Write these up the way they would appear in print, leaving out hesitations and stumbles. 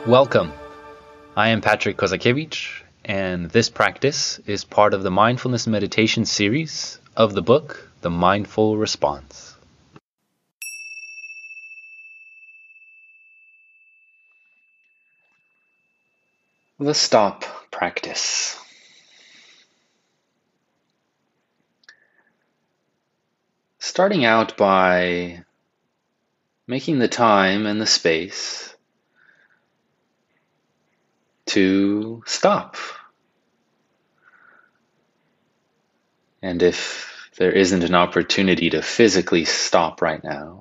Welcome. I am Patrick Kozakiewicz, and this practice is part of the mindfulness meditation series of the book, The Mindful Response. The stop practice. Starting out by making the time and the space to stop. And if there isn't an opportunity to physically stop right now,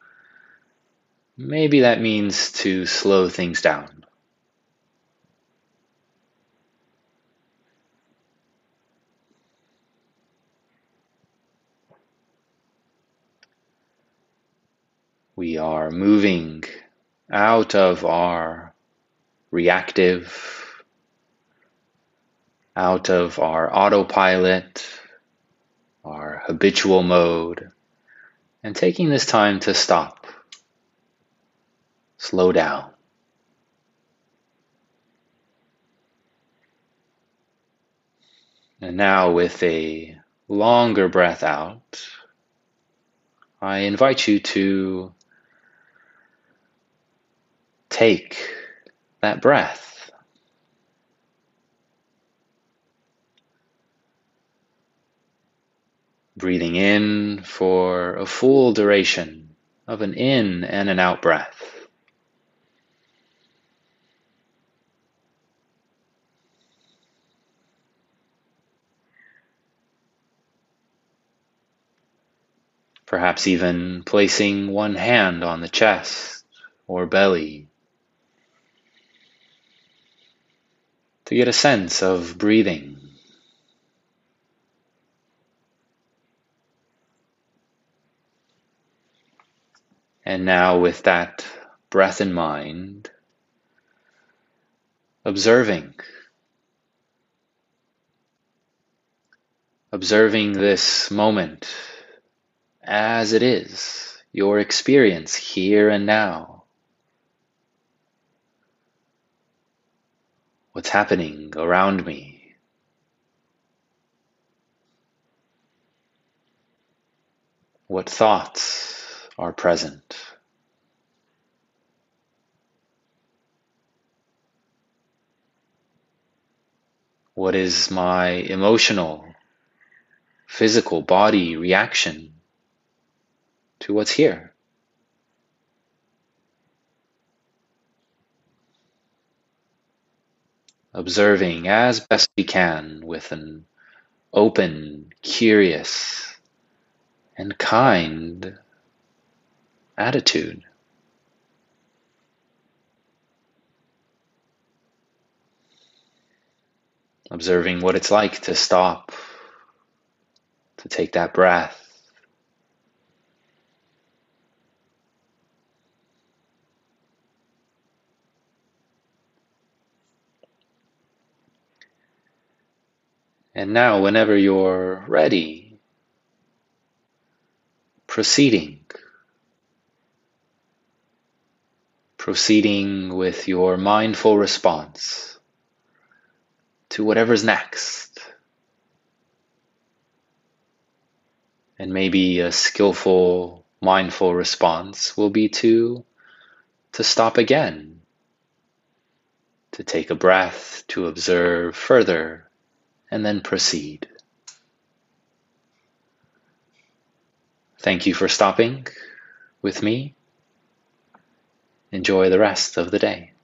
maybe that means to slow things down. We are moving out of our reactive, out of our autopilot, our habitual mode, and taking this time to stop, slow down. And now with a longer breath out, I invite you to take that breath. Breathing in for a full duration of an in and an out breath. Perhaps even placing one hand on the chest or belly to get a sense of breathing. And now with that breath in mind, observing this moment as it is, your experience here and now. What's happening around me? What thoughts are present? What is my emotional, physical body reaction to what's here? Observing as best we can with an open, curious, and kind attitude. Observing what it's like to stop, to take that breath. And now, whenever you're ready, proceeding with your mindful response to whatever's next. And maybe a skillful, mindful response will be to stop again, to take a breath, to observe further, and then proceed. Thank you for stopping with me. Enjoy the rest of the day.